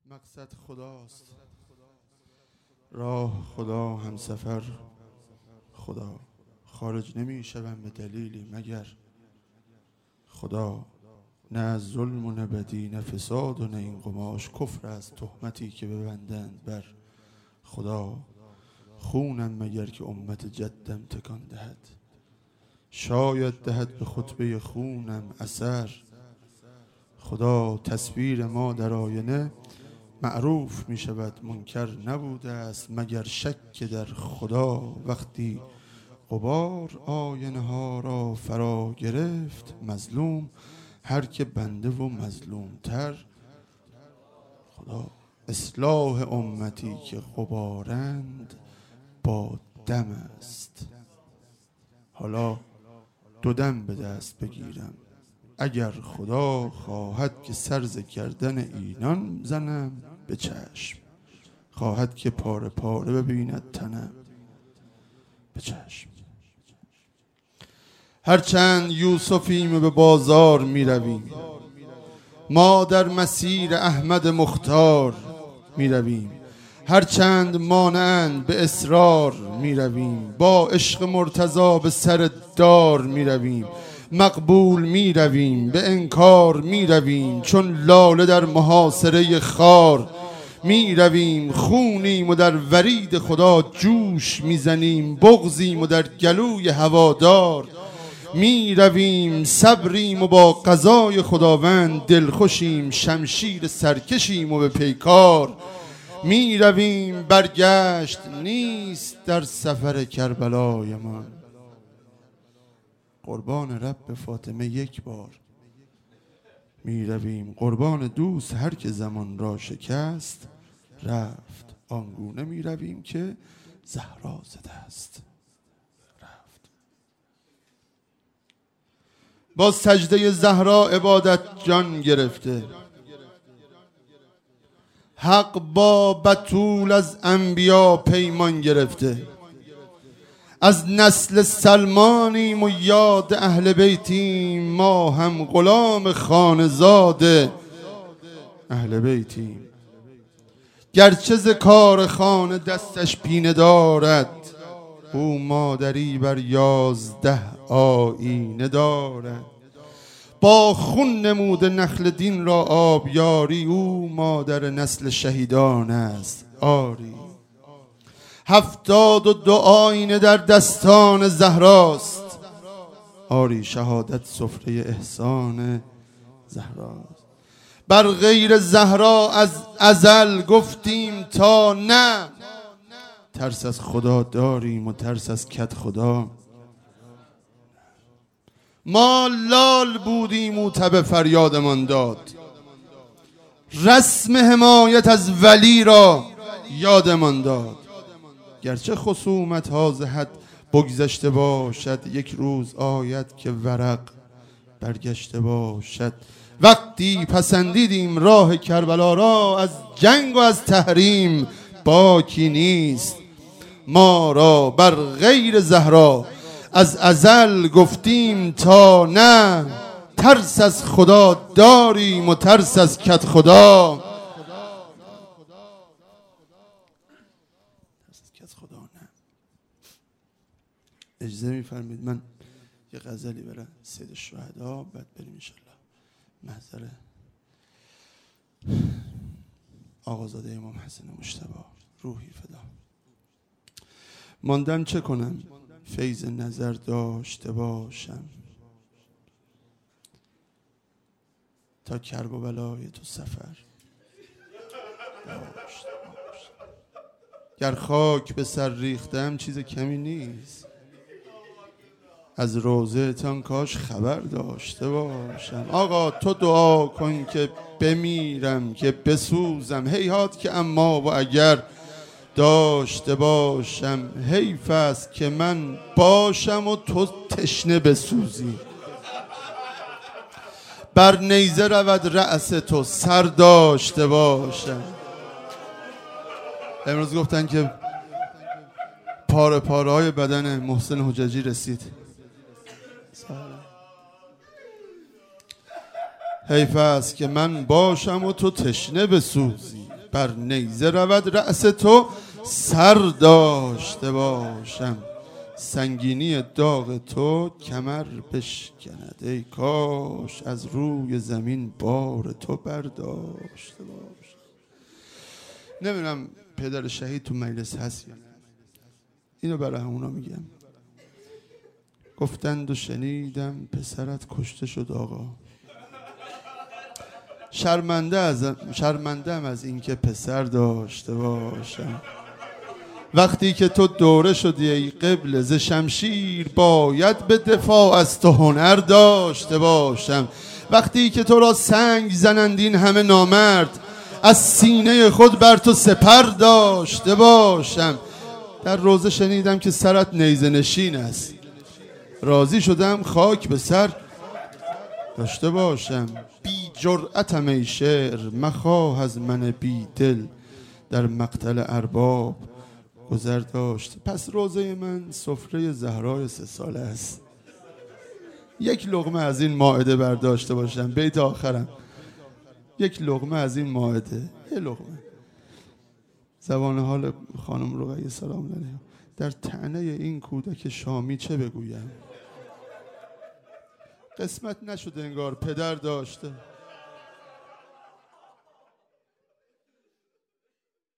مقصد خداست، راه خدا، همسفر خدا. خارج نمی شوم به دلیلی مگر خدا. نه از ظلم و نه بدی نه فساد و نه این قماش. کفر است تهمتی که ببندند بر خدا. خونم مگر که امت جدم تکان دهد، شاید دهد به خطبه خونم اثر خدا. تصویر ما در آینه معروف می شود، منکر نبوده است مگر شک در خدا. وقتی غبار آینه ها را فرا گرفت مظلوم، هر که بنده و مظلوم تر خدا. اصلاح امتی که غبارند با دم است، حالا دو دم به دست بگیرم اگر خدا خواهد که سرز گردن اینان زنم به چشم. خواهد که پاره پاره ببیند تنم به چشم. هرچند یوسفیم به بازار می رویم، ما در مسیر احمد مختار می رویم. هرچند مانند به اصرار می رویم، با عشق مرتضی به سر دار می رویم. مقبول می رویم به انکار می رویم، چون لاله در محاصره خار می رویم. خونیم و در ورید خدا جوش می زنیم، بغضیم و در گلوی هوادار می رویم. صبریم و با قضای خداوند دلخوشیم، شمشیر سرکشیم و به پیکار می رویم. برگشت نیست در سفر کربلای ما، قربان رب فاطمه یک بار می رویم. قربان دوست هر که زمان را شکست رفت، آنگونه می رویم که زهرا زده است رفت. با سجده زهرا عبادت جان گرفته، حق با بتول از انبیا پیمان گرفته. از نسل سلمانیم و یاد اهل بیتیم، ما هم غلام خانزاد اهل بیتیم. گرچه ز کار خانه دستش پینه دارد، او مادری بر 11 آیینه دارد. با خون نموده نخل دین را آبیاری، او مادر نسل شهیدان است آری. 72 آینه در دستان زهراست آری، شهادت سفره احسان زهراست. بر غیر زهرا از ازل گفتیم تا نه، ترس از خدا داریم و ترس از کد خدا. ما لال بودیم و تب فریادمان داد، رسم حمایت از ولی را یادمان داد. گرچه خصومت ها ز حد بگذشته باشد، یک روز آید که ورق برگشته باشد. وقتی پسندیدیم راه کربلا را، از جنگ و از تحریم باکی نیست ما را. بر غیر زهرا از ازل گفتیم تا نه، ترس از خدا داریم و ترس از کد خدا. اجازه می‌فرمایید من یه غزلی برای سید الشهدا، بعد بریم انشالله محضر آقازاده امام حسن مجتبی روحی فدا. ماندم چه کنم فیض نظر داشته باشم، تا کرب و بلای تو سفر داشته باشم. گر خاک به سر ریختم چیز کمی نیست، از روضه تان کاش خبر داشته باشم. آقا تو دعا کن که بمیرم که بسوزم، هیهات که اما و اگر داشته باشم. حیف است که من باشم و تو تشنه بسوزی، بر نیزه رود رأس تو سر داشته باشم. امروز گفتن که پاره پاره های بدن محسن حججی رسید. حیف است که من باشم و تو تشنه بسوزی، بر نیزه رود رأس تو سر داشته باشم، سنگینی داغ تو کمر بشکند، ای کاش از روی زمین بار تو برداشته باشم. نمیدونم پدر شهید تو مجلس هست یا نه، اینو برای همونا میگم. گفتند و شنیدم پسرت کشته شد آقا. شرمنده‌ام از اینکه پسر داشته باشم. وقتی که تو دوره شدی ای قبله، ز شمشیر باید به دفاع از تو هنر داشته باشم. وقتی که تو را سنگ زنند این همه نامرد، از سینه خود بر تو سپر داشته باشم. در روزه شنیدم که سرت نیزه نشین است، راضی شدم خاک به سر داشته باشم. بی جرأتم ای شعر مخواه از من بی دل، در مقتل ارباب گذر داشت. پس روزه من سفره زهرای 3 ساله است. یک لقمه از این مائده برداشته باشم. بیت آخرم، یک لقمه از این مائده، یک لقمه. زبان حال خانم رقیه سلام علیها، در طعنه این کودک شامی چه بگویم؟ قسمت نشده انگار پدر داشته.